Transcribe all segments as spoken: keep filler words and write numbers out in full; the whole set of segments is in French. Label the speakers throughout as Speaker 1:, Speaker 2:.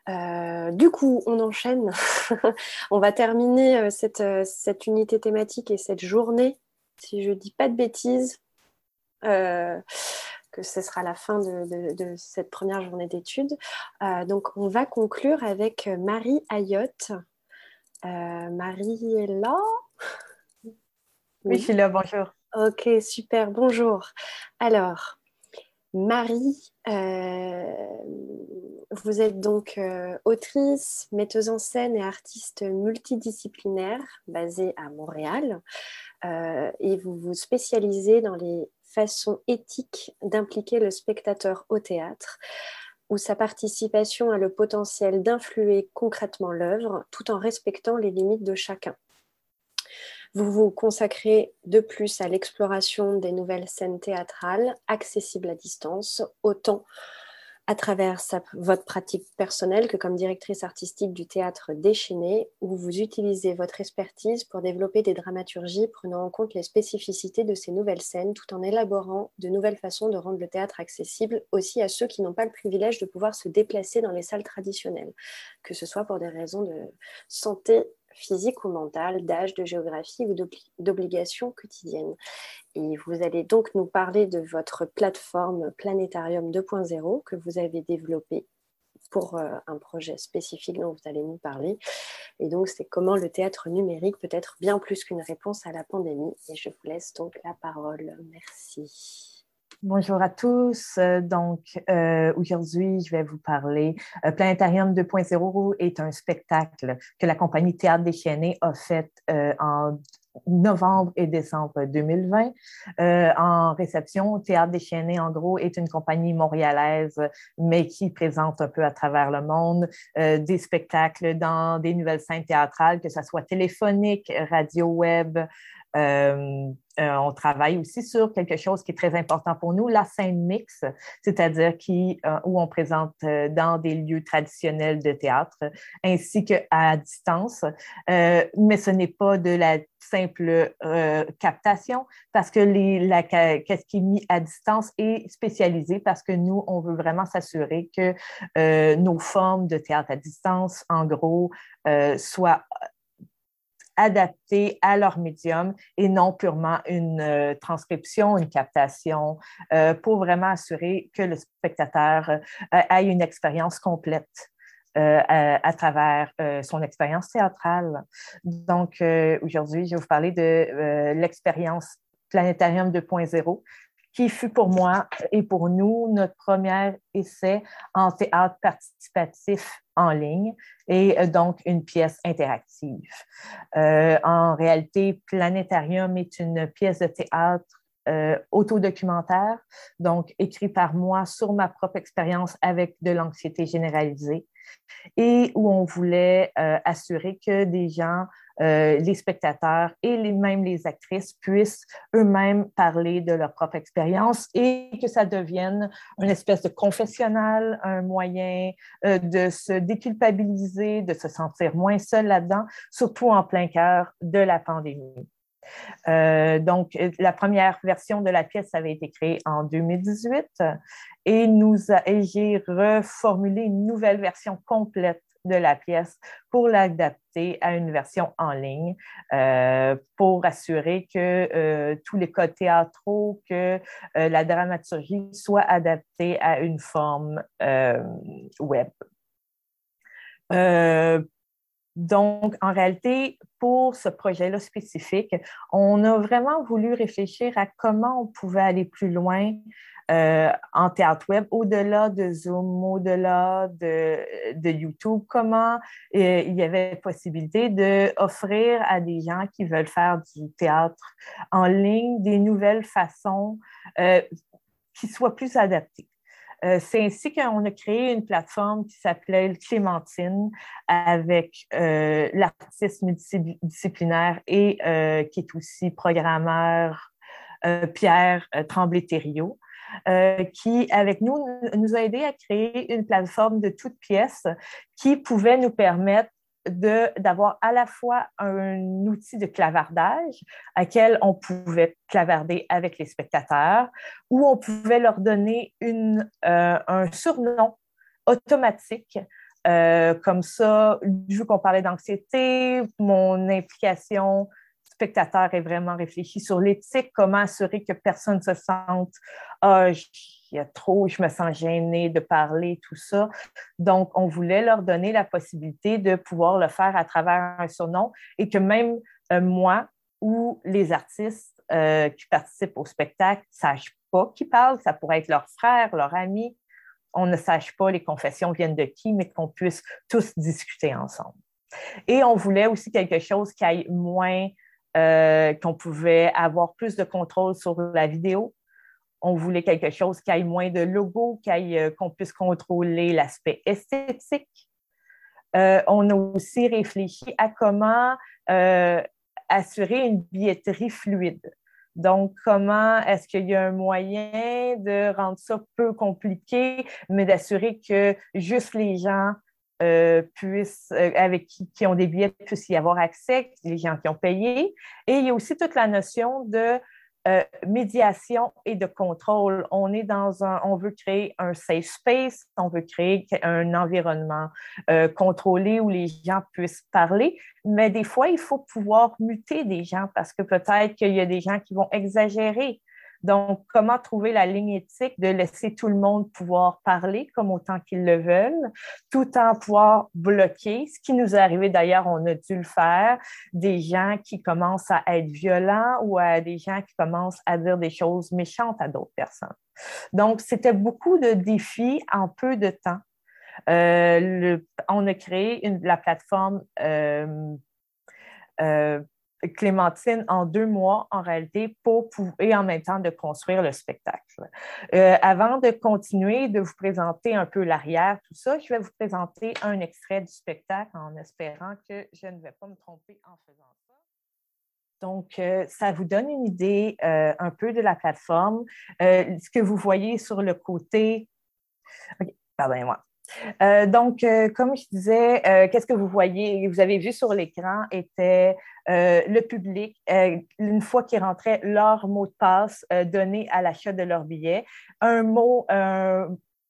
Speaker 1: Euh, du coup, on enchaîne. On va terminer euh, cette, euh, cette unité thématique et cette journée, si je ne dis pas de bêtises, euh, que ce sera la fin de, de- de cette première journée d'études. Euh, donc, on va conclure avec Marie Ayotte. Euh, Marie est là?
Speaker 2: Oui, je
Speaker 1: Oui.
Speaker 2: suis là, bonjour.
Speaker 1: Ok, super. Bonjour. Alors, Marie, euh, vous êtes donc euh, autrice, metteuse en scène et artiste multidisciplinaire basée à Montréal. Euh, et vous vous spécialisez dans les façons éthiques d'impliquer le spectateur au théâtre, où sa participation a le potentiel d'influer concrètement l'œuvre tout en respectant les limites de chacun. Vous vous consacrez de plus à l'exploration des nouvelles scènes théâtrales accessibles à distance, autant à travers sa- votre pratique personnelle que comme directrice artistique du théâtre Déchaîné, où vous utilisez votre expertise pour développer des dramaturgies prenant en compte les spécificités de ces nouvelles scènes, tout en élaborant de nouvelles façons de rendre le théâtre accessible aussi à ceux qui n'ont pas le privilège de pouvoir se déplacer dans les salles traditionnelles, que ce soit pour des raisons de santé physique ou mentale, d'âge, de géographie ou d'obligations quotidiennes. Et vous allez donc nous parler de votre plateforme Planétarium deux point zéro que vous avez développée pour euh, un projet spécifique dont vous allez nous parler. Et donc, c'est comment le théâtre numérique peut être bien plus qu'une réponse à la pandémie. Et je vous laisse donc la parole. Merci.
Speaker 2: Bonjour à tous. Euh, Donc, euh, aujourd'hui, je vais vous parler. Euh, Planétarium deux point zéro est un spectacle que la compagnie Théâtre Déchaîné a fait euh, en novembre et décembre deux mille vingt. Euh, en réception, Théâtre Déchaîné, en gros, est une compagnie montréalaise, mais qui présente un peu à travers le monde euh, des spectacles dans des nouvelles scènes théâtrales, que ce soit téléphonique, radio, web. Euh, euh, on travaille aussi sur quelque chose qui est très important pour nous, la scène mixte, c'est-à-dire qui, euh, où on présente euh, dans des lieux traditionnels de théâtre ainsi qu'à distance. Euh, mais ce n'est pas de la simple euh, captation parce que les, la, qu'est-ce qui est mis à distance est spécialisé parce que nous, on veut vraiment s'assurer que euh, nos formes de théâtre à distance, en gros, euh, soient adaptés à leur médium et non purement une euh, transcription, une captation, euh, pour vraiment assurer que le spectateur euh, ait une expérience complète. Euh, à, à, travers euh, son expérience théâtrale. Donc, euh, aujourd'hui, je vais vous parler de euh, l'expérience Planétarium deux point zéro, qui fut pour moi et pour nous notre premier essai en théâtre participatif en ligne et euh, donc une pièce interactive. Euh, en réalité, Planétarium est une pièce de théâtre euh, autodocumentaire, donc écrit par moi sur ma propre expérience avec de l'anxiété généralisée et où on voulait euh, assurer que des gens, euh, les spectateurs et les, même les actrices puissent eux-mêmes parler de leur propre expérience et que ça devienne une espèce de confessionnal, un moyen euh, de se déculpabiliser, de se sentir moins seul là-dedans, surtout en plein cœur de la pandémie. Euh, donc, la première version de la pièce avait été créée en deux mille dix-huit et, nous a, et j'ai reformulé une nouvelle version complète de la pièce pour l'adapter à une version en ligne euh, pour assurer que euh, tous les codes théâtraux, que euh, la dramaturgie soit adaptée à une forme euh, web. Euh, Donc, en réalité, pour ce projet-là spécifique, on a vraiment voulu réfléchir à comment on pouvait aller plus loin euh, en théâtre web, au-delà de Zoom, au-delà de, de YouTube, comment euh, il y avait possibilité d'offrir à des gens qui veulent faire du théâtre en ligne des nouvelles façons euh, qui soient plus adaptées. Euh, c'est ainsi qu'on a créé une plateforme qui s'appelait Clémentine avec euh, l'artiste multidisciplinaire et euh, qui est aussi programmeur euh, Pierre euh, Tremblay-Thériault, euh, qui, avec nous, nous a aidé à créer une plateforme de toutes pièces qui pouvait nous permettre de, d'avoir à la fois un outil de clavardage à quel on pouvait clavarder avec les spectateurs, où on pouvait leur donner une, euh, un surnom automatique Euh, comme ça, vu qu'on parlait d'anxiété, mon implication spectateur est vraiment réfléchie sur l'éthique, comment assurer que personne ne se sente ah, il y a trop, je me sens gênée de parler, tout ça. Donc, on voulait leur donner la possibilité de pouvoir le faire à travers un surnom et que même euh, moi ou les artistes euh, qui participent au spectacle ne sachent pas qui parle. Ça pourrait être leur frère, leur ami. On ne sache pas les confessions viennent de qui, mais qu'on puisse tous discuter ensemble. Et on voulait aussi quelque chose qui aille moins, euh, qu'on pouvait avoir plus de contrôle sur la vidéo. On voulait quelque chose qui aille moins de logo, qui aille, euh, qu'on puisse contrôler l'aspect esthétique. Euh, on a aussi réfléchi à comment euh, assurer une billetterie fluide. Donc, comment est-ce qu'il y a un moyen de rendre ça peu compliqué, mais d'assurer que juste les gens euh, puissent, euh, avec qui, qui ont des billets puissent y avoir accès, les gens qui ont payé. Et il y a aussi toute la notion de euh, médiation et de contrôle. On est dans un, on veut créer un safe space, on veut créer un environnement euh, contrôlé où les gens puissent parler, mais des fois, il faut pouvoir muter des gens parce que peut-être qu'il y a des gens qui vont exagérer. Donc, comment trouver la ligne éthique de laisser tout le monde pouvoir parler comme autant qu'ils le veulent, tout en pouvoir bloquer, ce qui nous est arrivé d'ailleurs, on a dû le faire, des gens qui commencent à être violents ou à des gens qui commencent à dire des choses méchantes à d'autres personnes. Donc, c'était beaucoup de défis en peu de temps. Euh, le, on a créé une, la plateforme euh, euh, Clémentine en deux mois, en réalité, pour pouvoir, et en même temps de construire le spectacle. Euh, avant de continuer, de vous présenter un peu l'arrière, tout ça, je vais vous présenter un extrait du spectacle en espérant que je ne vais pas me tromper en faisant ça. Donc, euh, ça vous donne une idée euh, un peu de la plateforme. Euh, ce que vous voyez sur le côté... Okay, pardonnez-moi. Euh, donc, euh, comme je disais, euh, qu'est-ce que vous voyez, vous avez vu sur l'écran était euh, le public, euh, une fois qu'ils rentraient leur mot de passe euh, donné à l'achat de leur billet, un mot, un,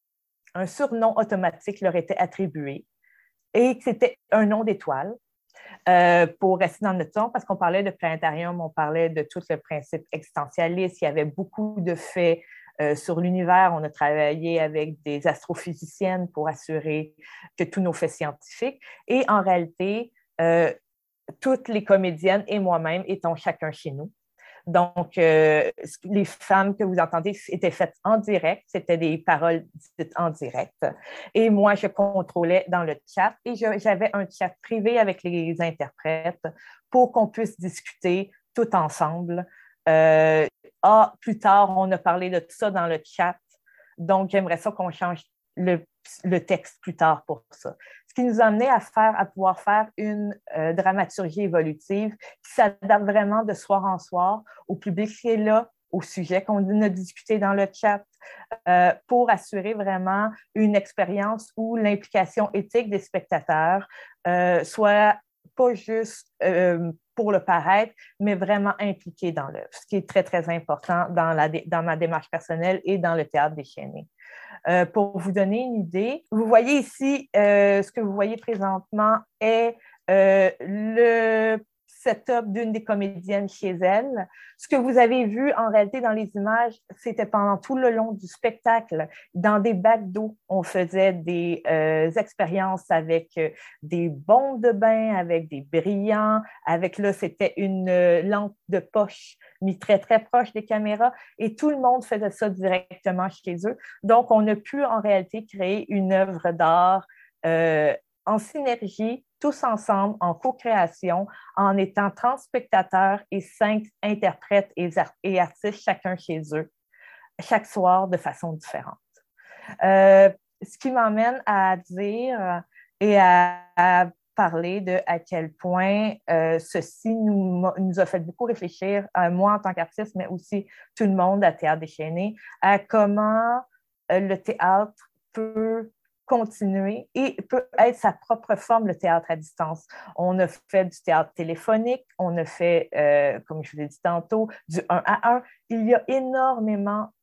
Speaker 2: un surnom automatique leur était attribué et que c'était un nom d'étoile. Euh, pour rester dans notre ton, parce qu'on parlait de planétarium, on parlait de tout le principe existentialiste, il y avait beaucoup de faits euh, sur l'univers. On a travaillé avec des astrophysiciennes pour assurer que tous nos faits scientifiques. Et en réalité, euh, toutes les comédiennes et moi-même étions chacun chez nous. Donc, euh, les femmes que vous entendez étaient faites en direct, c'était des paroles dites en direct. Et moi, je contrôlais dans le chat et je, j'avais un chat privé avec les interprètes pour qu'on puisse discuter tout ensemble. Euh, ah, plus tard, on a parlé de tout ça dans le chat. Donc, j'aimerais ça qu'on change le, le texte plus tard pour ça. Ce qui nous a amené à faire, à pouvoir faire une euh, dramaturgie évolutive qui s'adapte vraiment de soir en soir au public qui est là, au sujet qu'on a discuté dans le chat, euh, pour assurer vraiment une expérience où l'implication éthique des spectateurs euh, soit pas juste euh, pour le paraître, mais vraiment impliquée dans l'œuvre, ce qui est très, très important dans, la, dans ma démarche personnelle et dans le théâtre déchaîné. Euh, pour vous donner une idée, vous voyez ici, euh, ce que vous voyez présentement est euh, le setup d'une des comédiennes chez elle. Ce que vous avez vu en réalité dans les images, c'était pendant tout le long du spectacle. Dans des bacs d'eau, on faisait des euh, expériences avec euh, des bombes de bain, avec des brillants, avec là, c'était une euh, lampe de poche mis très, très proche des caméras et tout le monde faisait ça directement chez eux. Donc, on a pu en réalité créer une œuvre d'art euh, en synergie, tous ensemble, en co-création, en étant trente spectateurs et cinq interprètes et, art- et artistes, chacun chez eux, chaque soir de façon différente. Euh, ce qui m'emmène à dire et à, à parler de à quel point euh, ceci nous, nous a fait beaucoup réfléchir, à moi en tant qu'artiste, mais aussi tout le monde à Théâtre déchaîné, à comment euh, le théâtre peut continuer et peut être sa propre forme, le théâtre à distance. On a fait du théâtre téléphonique, on a fait, euh, comme je vous l'ai dit tantôt, du un à un. Il y a énormément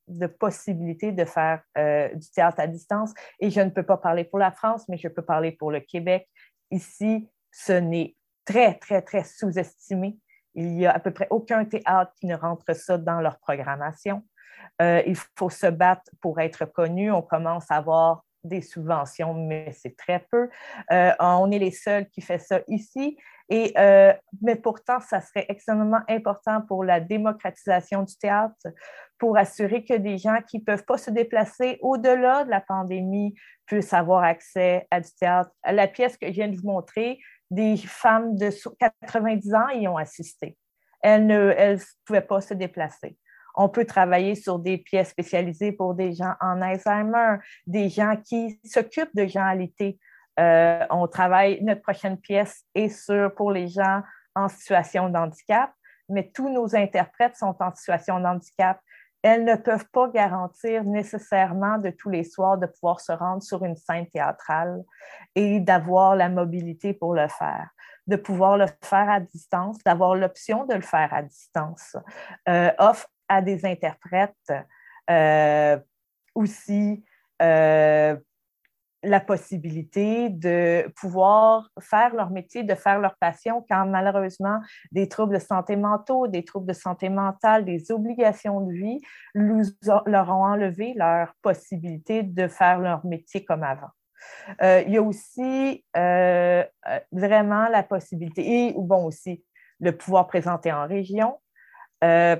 Speaker 2: de possibilités de faire euh, du théâtre à distance. Et je ne peux pas parler pour la France, mais je peux parler pour le Québec. Ici, ce n'est très, très, très sous-estimé. Il n'y a à peu près aucun théâtre qui ne rentre ça dans leur programmation. Euh, il faut se battre pour être connu. On commence à avoir des subventions, mais c'est très peu. Euh, on est les seuls qui font ça ici. Et, euh, mais pourtant, ça serait extrêmement important pour la démocratisation du théâtre, pour assurer que des gens qui ne peuvent pas se déplacer au-delà de la pandémie puissent avoir accès à du théâtre. La pièce que je viens de vous montrer, des femmes de quatre-vingt-dix ans y ont assisté. Elles ne elles pouvaient pas se déplacer. On peut travailler sur des pièces spécialisées pour des gens en Alzheimer, des gens qui s'occupent de gens alités. Euh, on travaille, notre prochaine pièce est sur, pour les gens en situation de handicap, mais tous nos interprètes sont en situation de handicap. Elles ne peuvent pas garantir nécessairement de tous les soirs de pouvoir se rendre sur une scène théâtrale et d'avoir la mobilité pour le faire, de pouvoir le faire à distance, d'avoir l'option de le faire à distance. Euh, offre à des interprètes euh, aussi euh, la possibilité de pouvoir faire leur métier, de faire leur passion quand malheureusement des troubles de santé mentaux, des troubles de santé mentale, des obligations de vie leur ont enlevé leur possibilité de faire leur métier comme avant. Euh, il y a aussi euh, vraiment la possibilité, et bon aussi, le pouvoir présenter en région. Euh,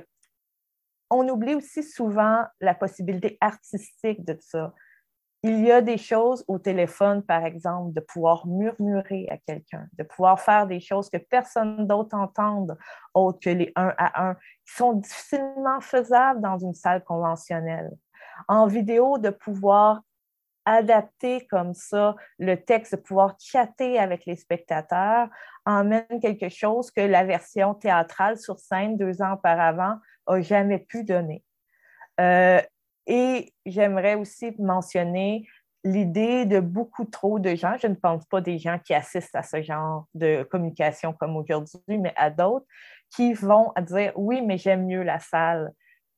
Speaker 2: on oublie aussi souvent la possibilité artistique de ça. Il y a des choses au téléphone, par exemple, de pouvoir murmurer à quelqu'un, de pouvoir faire des choses que personne d'autre entende, autre que les un à un, qui sont difficilement faisables dans une salle conventionnelle. En vidéo, de pouvoir adapter comme ça le texte, de pouvoir chatter avec les spectateurs, emmène quelque chose que la version théâtrale sur scène deux ans auparavant n'a jamais pu donner. Euh, et j'aimerais aussi mentionner l'idée de beaucoup trop de gens, je ne pense pas des gens qui assistent à ce genre de communication comme aujourd'hui, mais à d'autres, qui vont dire « oui, mais j'aime mieux la salle ».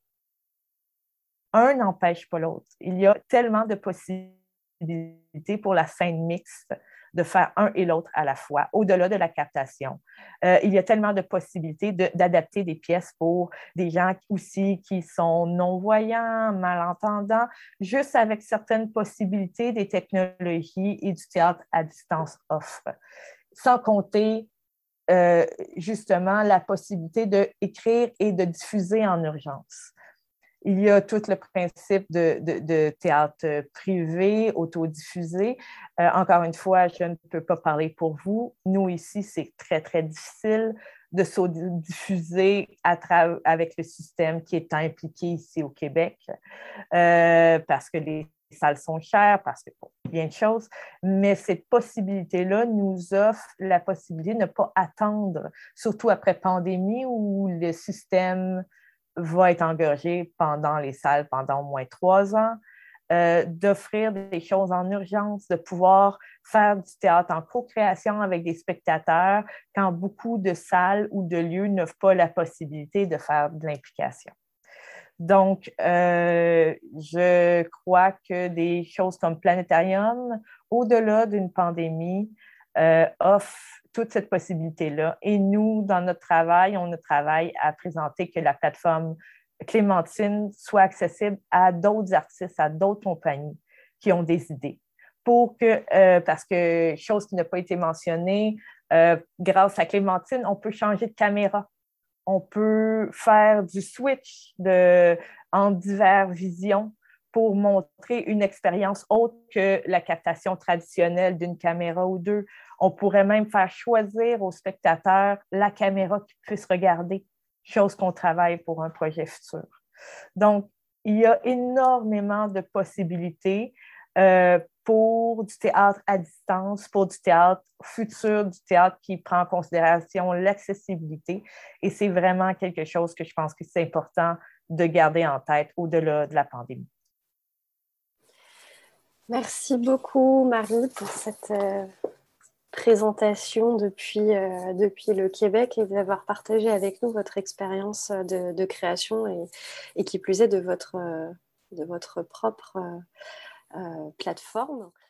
Speaker 2: Un n'empêche pas l'autre. Il y a tellement de possibilités pour la scène mixte de faire un et l'autre à la fois, au-delà de la captation. Euh, il y a tellement de possibilités de, d'adapter des pièces pour des gens aussi qui sont non-voyants, malentendants, juste avec certaines possibilités des technologies et du théâtre à distance offrent. Sans compter euh, justement la possibilité d'écrire et de diffuser en urgence. Il y a tout le principe de, de, de théâtre privé, autodiffusé. Euh, encore une fois, je ne peux pas parler pour vous. Nous, ici, c'est très, très difficile de s'autodiffuser à tra- avec le système qui est impliqué ici au Québec euh, parce que les salles sont chères, parce que bon, bien de choses. Mais cette possibilité-là nous offre la possibilité de ne pas attendre, surtout après pandémie où le système va être engagé pendant les salles pendant au moins trois ans, euh, d'offrir des choses en urgence, de pouvoir faire du théâtre en co-création avec des spectateurs quand beaucoup de salles ou de lieux n'offrent pas la possibilité de faire de l'implication. Donc, euh, je crois que des choses comme Planétarium, au-delà d'une pandémie, euh, offrent toute cette possibilité-là. Et nous, dans notre travail, on travaille à présenter que la plateforme Clémentine soit accessible à d'autres artistes, à d'autres compagnies qui ont des idées. Pour que, euh, parce que, chose qui n'a pas été mentionnée, euh, grâce à Clémentine, on peut changer de caméra. On peut faire du switch de, en diverses visions pour montrer une expérience autre que la captation traditionnelle d'une caméra ou deux. On pourrait même faire choisir aux spectateurs la caméra qu'ils puissent regarder, chose qu'on travaille pour un projet futur. Donc, il y a énormément de possibilités euh, pour du théâtre à distance, pour du théâtre futur, du théâtre qui prend en considération l'accessibilité. Et c'est vraiment quelque chose que je pense que c'est important de garder en tête au-delà de la pandémie.
Speaker 1: Merci beaucoup, Marie, pour cette euh, présentation depuis, euh, depuis le Québec et d'avoir partagé avec nous votre expérience de, de création et, et qui plus est de votre, euh, de votre propre euh, euh, plateforme.